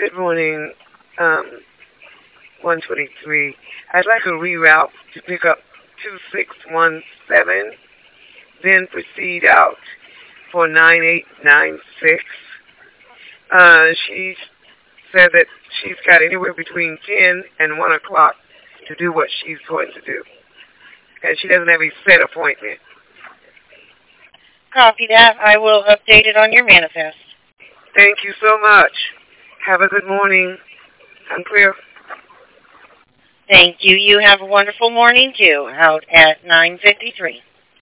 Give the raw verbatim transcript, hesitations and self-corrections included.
Good morning, um, one twenty-three. I'd like a reroute to pick up two six one seven, then proceed out for nine eight nine six. Uh, she said that she's got anywhere between ten and one o'clock to do what she's going to do. And she doesn't have a set appointment. Copy that. I will update it on your manifest. Thank you so much. Have a good morning. I'm clear. Thank you. You have a wonderful morning, too, out at nine fifty-three.